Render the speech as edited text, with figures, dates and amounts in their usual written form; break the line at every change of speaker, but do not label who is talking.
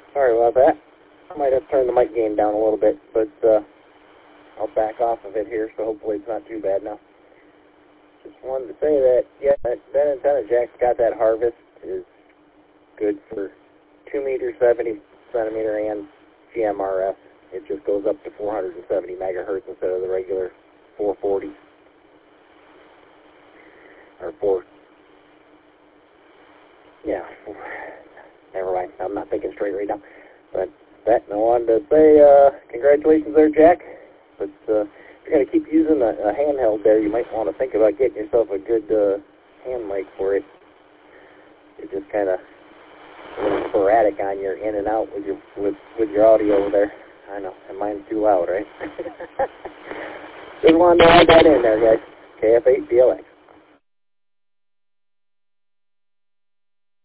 Sorry about that. I might have turned the mic gain down a little bit, but I'll back off of it here, so hopefully it's not too bad now. Just wanted to say that, yeah, that antenna jack's got that Harvest is good for 2 meter, 70 centimeter, and GMRS. It just goes up to 470 megahertz instead of the regular 440. Or 4. Yeah. Never mind. I'm not thinking straight right now. But that, I wanted to say congratulations there, Jack. But if you're going to keep using a handheld there, you might want to think about getting yourself a good hand mic for it. It's just kind of a little sporadic on your in and out with your audio there. I know, and mine's too loud, right? Just wanted to add that in there, guys. KF8BLX.